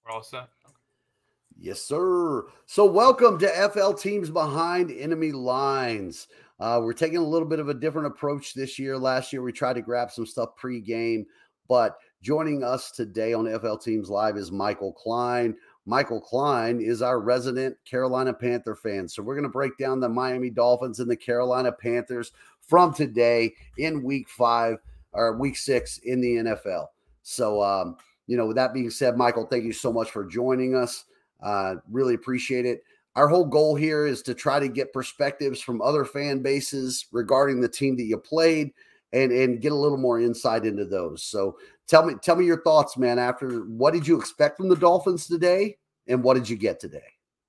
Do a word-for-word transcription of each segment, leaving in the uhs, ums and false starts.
We're all set. Yes, sir. So, welcome to F L Teams Behind Enemy Lines. Uh, we're taking a little bit of a different approach this year. Last year, we tried to grab some stuff pre-game, but joining us today on F L Teams Live is Michael Klein. Michael Klein is our resident Carolina Panther fan. So, we're going to break down the Miami Dolphins and the Carolina Panthers from today in week five or week six in the N F L. So, um, you know, with that being said, Michael, thank you so much for joining us. Uh, really appreciate it. Our whole goal here is to try to get perspectives from other fan bases regarding the team that you played and, and get a little more insight into those. So tell me, tell me your thoughts, man, after what did you expect from the Dolphins today and what did you get today?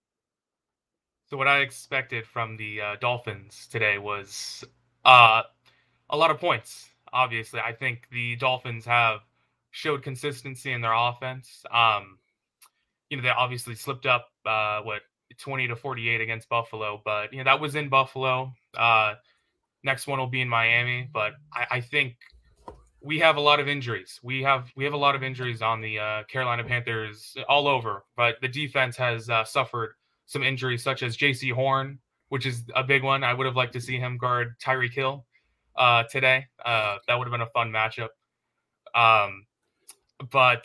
So what I expected from the uh, Dolphins today was uh, a lot of points. Obviously, I think the Dolphins have showed consistency in their offense. Um, you know, they obviously slipped up, uh, what, twenty to forty-eight against Buffalo, but, you know, that was in Buffalo. Uh, next one will be in Miami, but I, I think we have a lot of injuries. We have we have a lot of injuries on the uh, Carolina Panthers all over, but the defense has uh, suffered some injuries, such as J C Horn, which is a big one. I would have liked to see him guard Tyreek Hill uh, today. Uh, that would have been a fun matchup. Um, but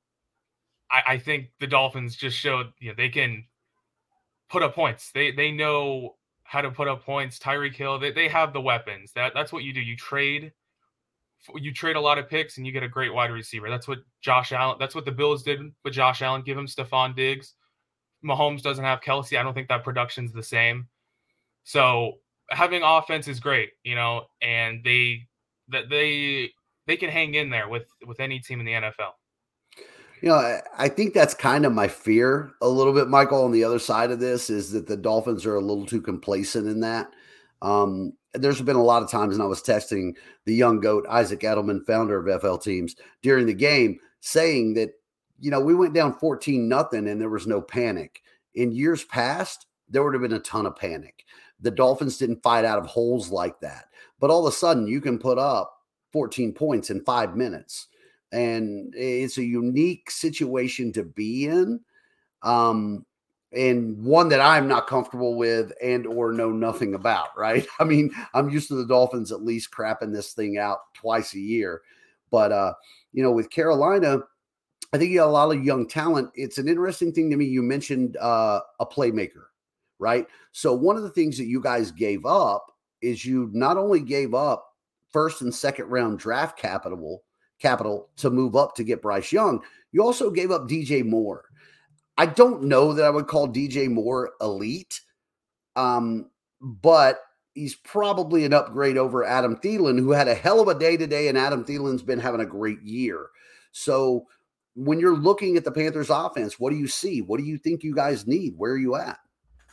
I, I think the Dolphins just showed, you know, they can put up points. They they know how to put up points. Tyreek Hill, they, they have the weapons. That that's what you do. You trade you trade a lot of picks and you get a great wide receiver. That's what Josh Allen, that's what the Bills did with Josh Allen. Give him Stephon Diggs. Mahomes doesn't have Kelsey. I don't think that production's the same. So having offense is great, you know, and they that they they can hang in there with with any team in the N F L. You know, I think that's kind of my fear a little bit, Michael, on the other side of this is that the Dolphins are a little too complacent in that. Um, there's been a lot of times, and I was texting the young GOAT, Isaac Edelman, founder of F L Teams, during the game, saying that, you know, we went down fourteen nothing and there was no panic. In years past, there would have been a ton of panic. The Dolphins didn't fight out of holes like that. But all of a sudden, you can put up fourteen points in five minutes. And it's a unique situation to be in, um, and one that I'm not comfortable with and or know nothing about, right? I mean, I'm used to the Dolphins at least crapping this thing out twice a year. But, uh, you know, with Carolina, I think you got a lot of young talent. It's an interesting thing to me. You mentioned uh, a playmaker, right? So one of the things that you guys gave up is you not only gave up first and second round draft capital, capital to move up to get Bryce Young, you also gave up D J Moore. I don't know that I would call D J Moore elite, um, but he's probably an upgrade over Adam Thielen, who had a hell of a day today, and Adam Thielen's been having a great year. So when you're looking at the Panthers offense, what do you see? What do you think you guys need? Where are you at?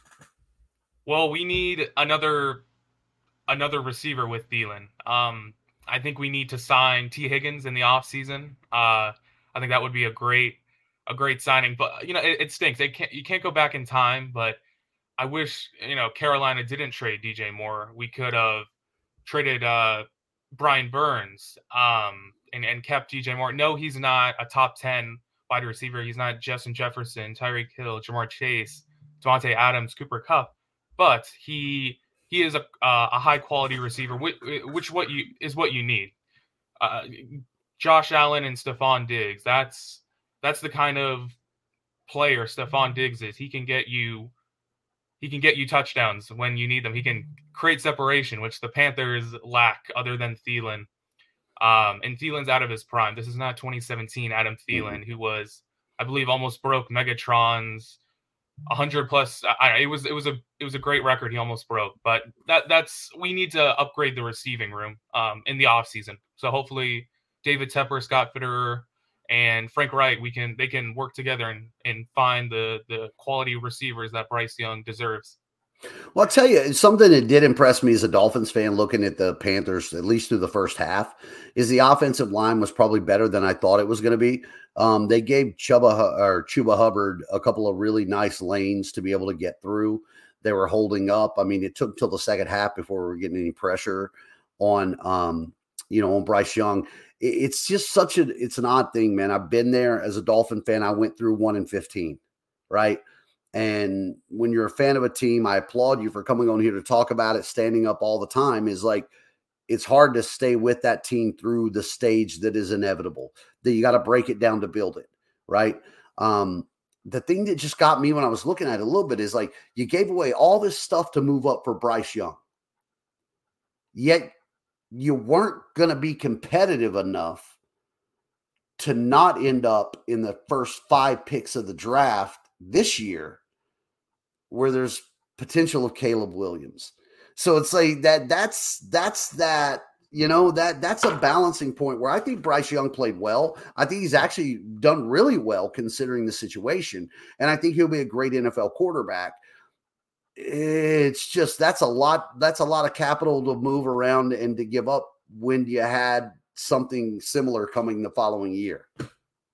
Well, we need another another receiver with Thielen. Um, I think we need to sign T. Higgins in the offseason. Uh, I think that would be a great a great signing. But, you know, it, it stinks. It can't, you can't go back in time, but I wish, you know, Carolina didn't trade D J Moore. We could have traded uh, Brian Burns um, and, and kept D J Moore. No, he's not a top ten wide receiver. He's not Justin Jefferson, Tyreek Hill, Jamar Chase, Devontae Adams, Cooper Kupp. But he he is a uh, a high quality receiver, which, which what you is what you need. Uh, Josh Allen and Stephon Diggs. That's that's the kind of player Stephon Diggs is. He can get you he can get you touchdowns when you need them. He can create separation, which the Panthers lack other than Thielen. Um, and Thielen's out of his prime. This is not twenty seventeen Adam Thielen, mm-hmm. who was, I believe, almost broke Megatron's one hundred plus. I, it was it was a it was a great record. He almost broke, but that that's we need to upgrade the receiving room um, in the offseason. So hopefully, David Tepper, Scott Fitterer, and Frank Wright, we can they can work together and and find the the quality receivers that Bryce Young deserves. Well, I'll tell you, something that did impress me as a Dolphins fan looking at the Panthers, at least through the first half, is the offensive line was probably better than I thought it was going to be. Um, they gave Chuba or Chuba Hubbard a couple of really nice lanes to be able to get through. They were holding up. I mean, it took till the second half before we were getting any pressure on, um, you know, on Bryce Young. It's just such a, it's an odd thing, man. I've been there as a Dolphin fan. I went through one in fifteen, right? And when you're a fan of a team, I applaud you for coming on here to talk about it, standing up all the time. Is like, it's hard to stay with that team through the stage that is inevitable, that you got to break it down to build it, right? Um, the thing that just got me when I was looking at it a little bit is like, you gave away all this stuff to move up for Bryce Young, yet you weren't going to be competitive enough to not end up in the first five picks of the draft this year, where there's potential of Caleb Williams. So it's like that, that's, that's that, you know, that that's a balancing point where I think Bryce Young played well. I think he's actually done really well considering the situation. And I think he'll be a great N F L quarterback. It's just, that's a lot, that's a lot of capital to move around and to give up when you had something similar coming the following year. Right.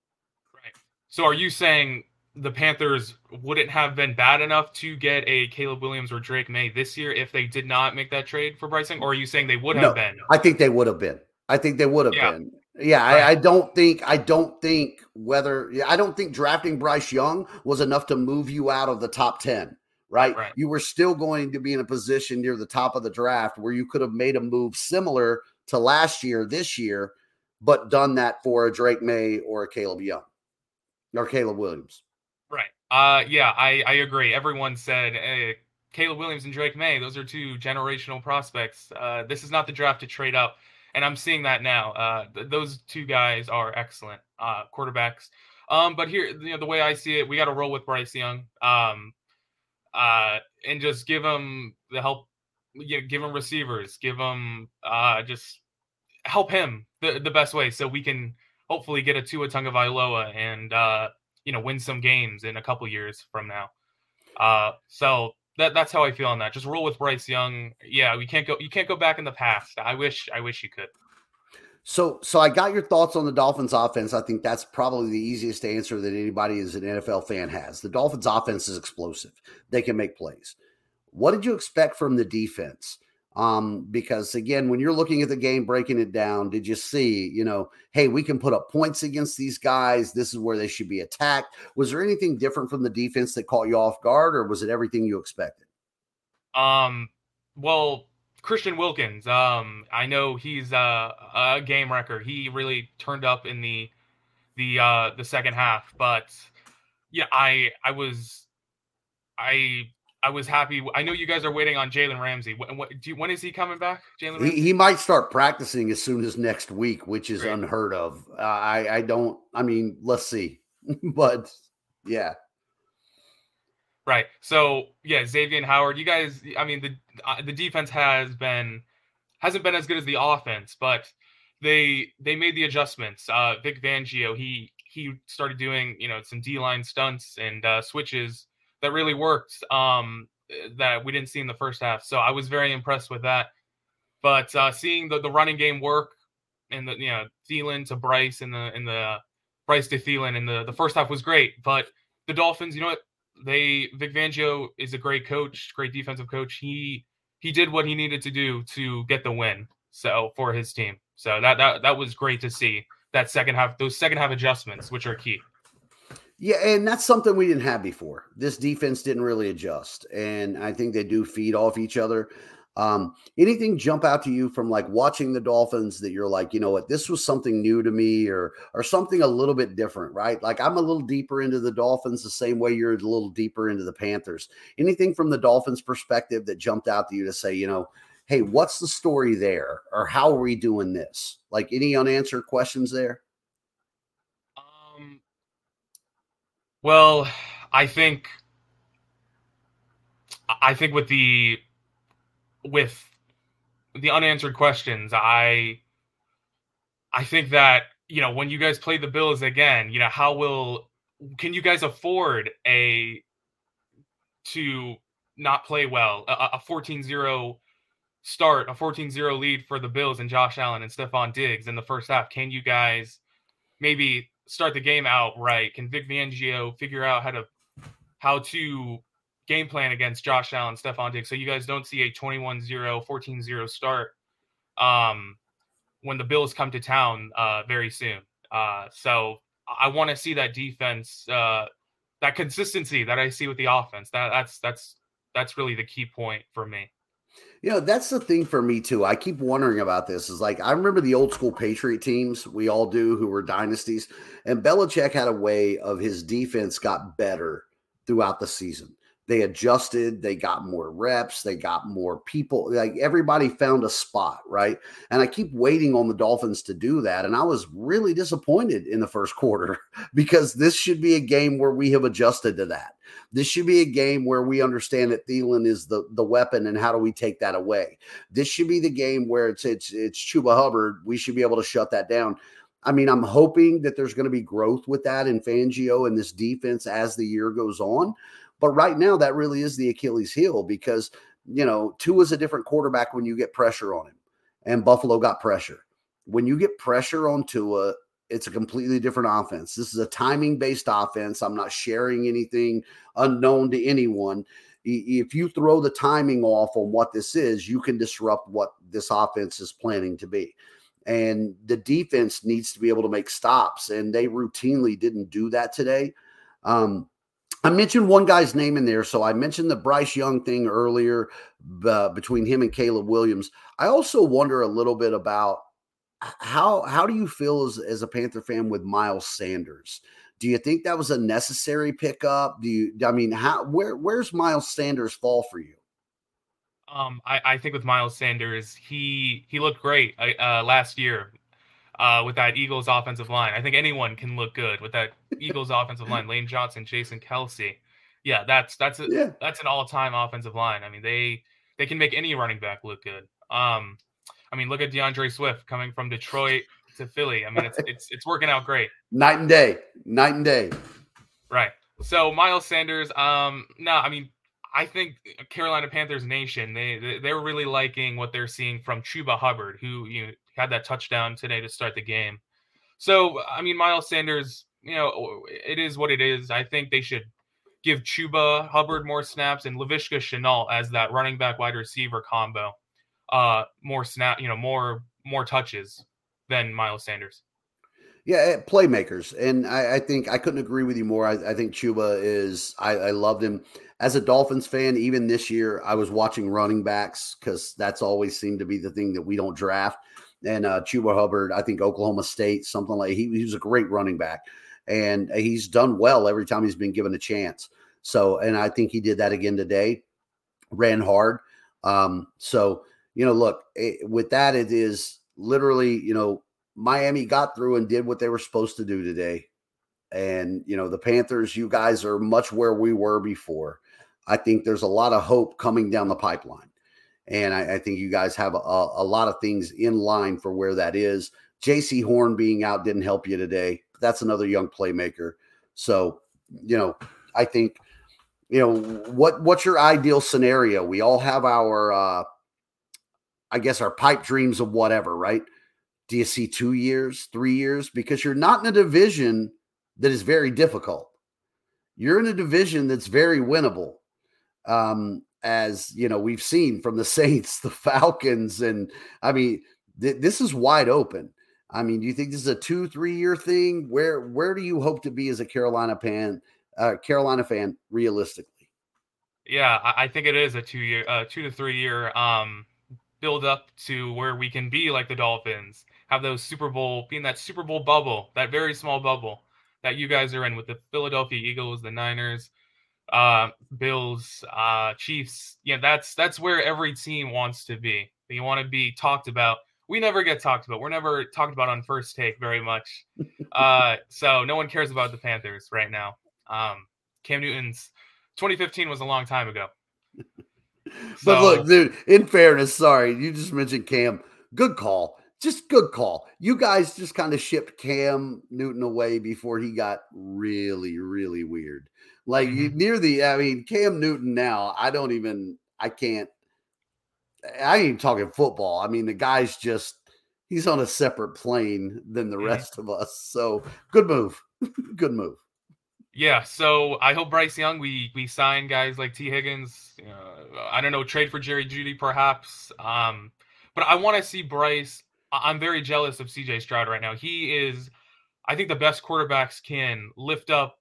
So are you saying the Panthers wouldn't have been bad enough to get a Caleb Williams or Drake May this year if they did not make that trade for Bryce Young? Or are you saying they would have no, been? I think they would have been. I think they would have yeah. been. Yeah, right. I, I don't think, I don't think whether, I don't think drafting Bryce Young was enough to move you out of the top ten, right? right? You were still going to be in a position near the top of the draft where you could have made a move similar to last year, this year, but done that for a Drake May or a Caleb Young or Caleb Williams. Right. Uh, yeah, I, I agree. Everyone said hey, Caleb Williams and Drake May, those are two generational prospects. Uh, this is not the draft to trade up. And I'm seeing that now. Uh, th- those two guys are excellent uh, quarterbacks. Um, but here, you know, the way I see it, we got to roll with Bryce Young um, uh, and just give him the help. You know, give him receivers, give him uh, just help him the, the best way so we can hopefully get a Tua Tagovailoa and uh, you know, win some games in a couple years from now. Uh, so that that's how I feel on that. Just roll with Bryce Young. Yeah, we can't go. You can't go back in the past. I wish. I wish you could. So, so I got your thoughts on the Dolphins offense. I think that's probably the easiest answer that anybody as an N F L fan has. The Dolphins offense is explosive. They can make plays. What did you expect from the defense? Um, because again, when you're looking at the game, breaking it down, did you see, you know, hey, we can put up points against these guys. This is where they should be attacked. Was there anything different from the defense that caught you off guard, or was it everything you expected? Um, well, Christian Wilkins, um, I know he's a, a game wrecker. He really turned up in the, the, uh, the second half, but yeah, I, I was, I, I was happy. I know you guys are waiting on Jalen Ramsey. When, when, do you, when is he coming back, Jalen Ramsey? He, he might start practicing as soon as next week, which is Great. unheard of. Uh, I, I don't, I mean, let's see. But, yeah. Right. So, yeah, Xavier Howard, you guys, I mean, the uh, the defense has been, hasn't been as good as the offense, but they they made the adjustments. Uh, Vic Fangio, he he started doing, you know, some D-line stunts and uh, switches that really worked um, that we didn't see in the first half. So I was very impressed with that. But uh, seeing the, the running game work and the, you know, Thielen to Bryce and the, in the Bryce to Thielen in the, the first half was great. But the Dolphins, you know what? They, Vic Fangio is a great coach, great defensive coach. He, he did what he needed to do to get the win. So for his team. So that, that, that was great to see that second half, those second half adjustments, which are key. Yeah, and that's something we didn't have before. This defense didn't really adjust, and I think they do feed off each other. Um, anything jump out to you from like watching the Dolphins that you're like, you know what, this was something new to me, or or something a little bit different, right? Like I'm a little deeper into the Dolphins the same way you're a little deeper into the Panthers. Anything from the Dolphins' perspective that jumped out to you to say, you know, hey, what's the story there, or how are we doing this? Like any unanswered questions there? Um. Well, I think I think with the with the unanswered questions, I I think that, you know, when you guys play the Bills again, you know, how will can you guys afford a to not play well, a fourteen zero start, a fourteen zero lead for the Bills and Josh Allen and Stephon Diggs in the first half? Can you guys maybe start the game out right? Can Vic Fangio figure out how to how to game plan against Josh Allen, Stephon Diggs, so you guys don't see a twenty-one zero, fourteen zero start? Um, when the Bills come to town uh, very soon. Uh, so I want to see that defense, uh, that consistency that I see with the offense. That that's that's that's really the key point for me. You know, that's the thing for me too. I keep wondering about this. Is like I remember the old school Patriot teams, we all do, who were dynasties, and Belichick had a way of his defense got better throughout the season. They adjusted, they got more reps, they got more people. Like everybody found a spot, right? And I keep waiting on the Dolphins to do that. And I was really disappointed in the first quarter because this should be a game where we have adjusted to that. This should be a game where we understand that Thielen is the, the weapon and how do we take that away. This should be the game where it's it's it's Chuba Hubbard. We should be able to shut that down. I mean, I'm hoping that there's going to be growth with that in Fangio and this defense as the year goes on. But right now, that really is the Achilles heel because, you know, Tua's a different quarterback when you get pressure on him, and Buffalo got pressure. When you get pressure on Tua, it's a completely different offense. This is a timing-based offense. I'm not sharing anything unknown to anyone. If you throw the timing off on what this is, you can disrupt what this offense is planning to be. And the defense needs to be able to make stops, and they routinely didn't do that today. Um, I mentioned one guy's name in there. So I mentioned the Bryce Young thing earlier uh, between him and Caleb Williams. I also wonder a little bit about how how do you feel as, as a Panther fan with Miles Sanders? Do you think that was a necessary pickup? Do you, I mean, how where where's Miles Sanders fall for you? Um, I, I think with Miles Sanders, he he looked great uh, last year uh, with that Eagles offensive line. I think anyone can look good with that Eagles offensive line. Lane Johnson, Jason Kelsey. Yeah, that's that's a, Yeah. that's an all-time offensive line. I mean, they they can make any running back look good. Um, I mean, look at DeAndre Swift coming from Detroit to Philly. I mean, it's it's it's working out great. Night and day. Night and day. Right. So Miles Sanders, um, no, I mean, I think Carolina Panthers Nation, they they're really liking what they're seeing from Chuba Hubbard, who you know, had that touchdown today to start the game. So I mean, Miles Sanders, you know, it is what it is. I think they should give Chuba Hubbard more snaps and Laviska Shenault as that running back wide receiver combo, uh, more snap, you know, more more touches than Miles Sanders. Yeah, eh, playmakers. And I, I think I couldn't agree with you more. I, I think Chuba is, I, I loved him. As a Dolphins fan, even this year, I was watching running backs because that's always seemed to be the thing that we don't draft. And uh, Chuba Hubbard, I think Oklahoma State, something like he, he was a great running back. And he's done well every time he's been given a chance. So, and I think he did that again today, ran hard. Um, so, you know, look, it, with that, it is literally, you know, Miami got through and did what they were supposed to do today. And, you know, the Panthers, you guys are much where we were before. I think there's a lot of hope coming down the pipeline. And I, I think you guys have a, a lot of things in line for where that is. J C Horn being out didn't help you today. That's another young playmaker. So, you know, I think, you know, what what's your ideal scenario? We all have our, uh, I guess, our pipe dreams of whatever, right? Do you see two years, three years? Because you're not in a division that is very difficult. You're in a division that's very winnable. Um, as you know, we've seen from the Saints, the Falcons, and I mean, th- this is wide open. I mean, do you think this is a two, three year thing? Where where do you hope to be as a Carolina fan, uh, Carolina fan, realistically? Yeah, I, I think it is a two year, uh, two to three year um, build up to where we can be like the Dolphins, have those Super Bowl, be in that Super Bowl bubble, that very small bubble that you guys are in with the Philadelphia Eagles, the Niners, uh, Bills, uh, Chiefs. Yeah, that's that's where every team wants to be. You want to be talked about. We never get talked about. We're never talked about on First Take very much. Uh, so no one cares about the Panthers right now. Um, Cam Newton's twenty fifteen was a long time ago. But So look, dude, in fairness, sorry, you just mentioned Cam. Good call. Just good call. You guys just kind of shipped Cam Newton away before he got really, really weird. Like you, mhm. near the, I mean, Cam Newton now, I don't even, I can't, I ain't even talking football. I mean, the guy's just, he's on a separate plane than the Mhm. rest of us. So good move. Good move. Yeah, so I hope Bryce Young, we we sign guys like T. Higgins. Uh, I don't know, trade for Jerry Judy perhaps. Um, but I want to see Bryce. I'm very jealous of C J Stroud right now. He is, I think, the best quarterbacks can lift up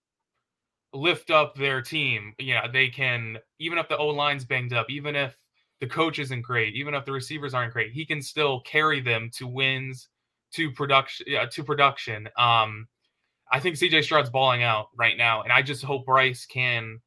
lift up their team. Yeah, they can, even if the O line's banged up, even if the coach isn't great, even if the receivers aren't great, he can still carry them to wins, to production, yeah, to production. Um, I think C J Stroud's balling out right now, and I just hope Bryce can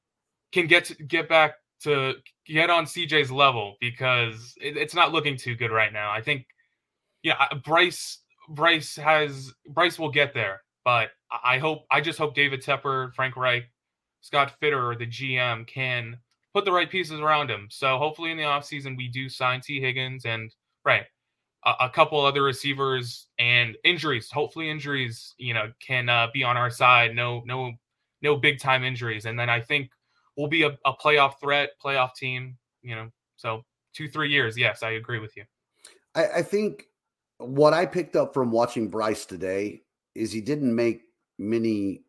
can get to, get back to get on C J's level, because it, it's not looking too good right now. I think, yeah, Bryce Bryce has Bryce will get there, but I hope I just hope David Tepper, Frank Reich, Scott Fitter, the G M, can put the right pieces around him. So hopefully in the offseason we do sign T. Higgins and right a, a couple other receivers, and injuries. Hopefully injuries, you know, can uh, be on our side. No, no, no big time injuries, and then I think we'll be a, a playoff threat, playoff team. You know, so two, three years. Yes, I agree with you. I, I think what I picked up from watching Bryce today is he didn't make many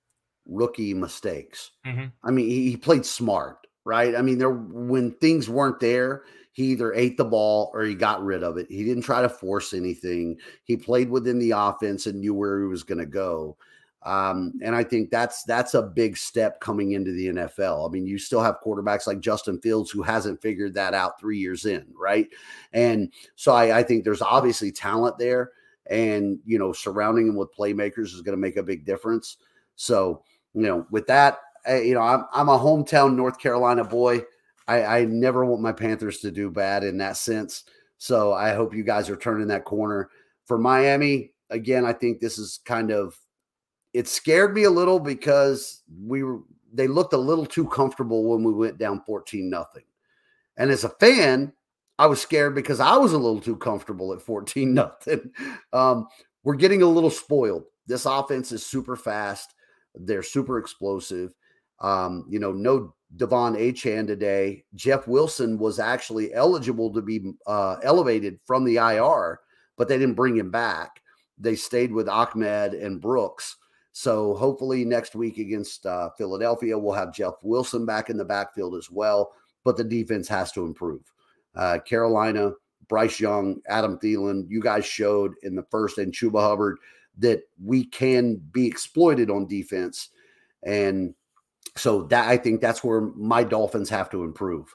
rookie mistakes. Mm-hmm. I mean, he, he played smart, right? I mean, there when things weren't there, he either ate the ball or he got rid of it. He didn't try to force anything. He played within the offense and knew where he was going to go. Um, and I think that's that's a big step coming into the N F L. I mean, you still have quarterbacks like Justin Fields who hasn't figured that out three years in, right? And so I, I think there's obviously talent there, and you know, surrounding him with playmakers is going to make a big difference. So, you know, with that, I, you know, I'm I'm a hometown North Carolina boy. I, I never want my Panthers to do bad in that sense. So I hope you guys are turning that corner. For Miami, again, I think this is kind of, it scared me a little because we were they looked a little too comfortable when we went down fourteen nothing. And as a fan, I was scared because I was a little too comfortable at fourteen nothing. Um, we're getting a little spoiled. This offense is super fast. They're super explosive. Um, you know, no Devon Achane today. Jeff Wilson was actually eligible to be uh, elevated from the I R, but they didn't bring him back. They stayed with Ahmed and Brooks. So hopefully next week against uh, Philadelphia, we'll have Jeff Wilson back in the backfield as well. But the defense has to improve. Uh, Carolina, Bryce Young, Adam Thielen, you guys showed in the first, and Chuba Hubbard, that we can be exploited on defense. And so that I think that's where my Dolphins have to improve.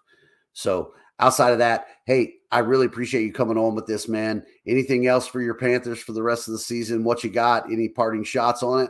So outside of that, hey, I really appreciate you coming on with this, man. Anything else for your Panthers for the rest of the season? What you got? Any parting shots on it?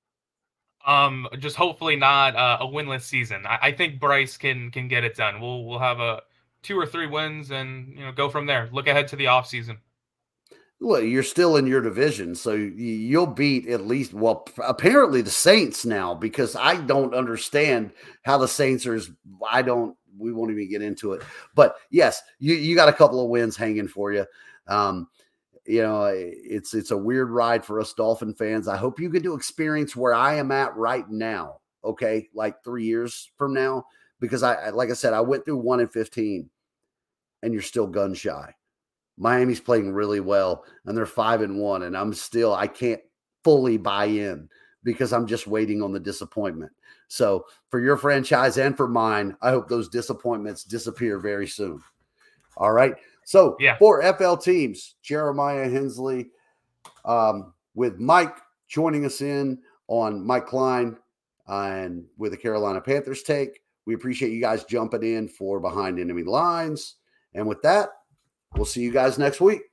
Um, just hopefully not uh, a winless season. I, I think Bryce can can get it done. We'll we'll have a two or three wins and you know go from there. Look ahead to the offseason. Well, you're still in your division, so you'll beat at least, well, apparently the Saints now, because I don't understand how the Saints are. I don't, we won't even get into it. But yes, you, you got a couple of wins hanging for you. Um, you know, it's it's a weird ride for us Dolphin fans. I hope you get to experience where I am at right now, okay, like three years from now, because I, like I said, I went through one and fifteen, and you're still gun shy. Miami's playing really well, and they're five and one, and I'm still, I can't fully buy in because I'm just waiting on the disappointment. So for your franchise and for mine, I hope those disappointments disappear very soon. All right. So yeah. For F L teams, Jeremiah Hensley, um, with Mike joining us in on Mike Klein and with the Carolina Panthers take. We appreciate you guys jumping in for Behind Enemy Lines. And with that, we'll see you guys next week.